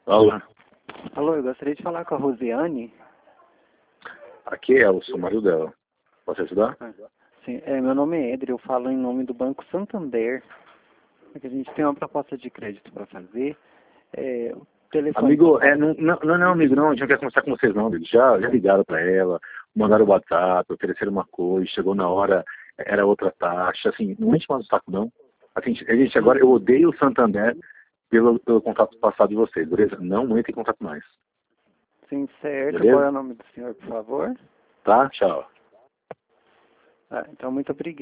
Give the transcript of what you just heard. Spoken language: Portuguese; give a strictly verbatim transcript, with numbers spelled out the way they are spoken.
Alô? Alô, eu gostaria de falar com a Rosiane. Aqui é o seu marido dela. Posso ajudar? Ah, sim, é, meu nome é Edre, eu falo em nome do Banco Santander. É que a gente tem uma proposta de crédito para fazer. É, o telefone Amigo, tá- é, não, não, não, não, amigo, não, a gente não quer conversar com vocês não, amigo. Já, já ligaram para ela, mandaram o WhatsApp, ofereceram uma coisa, chegou na hora, era outra taxa, assim, não enche mais o saco não. Assim, a gente, agora, eu odeio o Santander pelo, pelo contato passado de vocês, beleza? Não entre em contato mais, Sim, certo. beleza? Qual é o nome do senhor, por favor? Tá? Tchau. Ah, então, muito obrigado.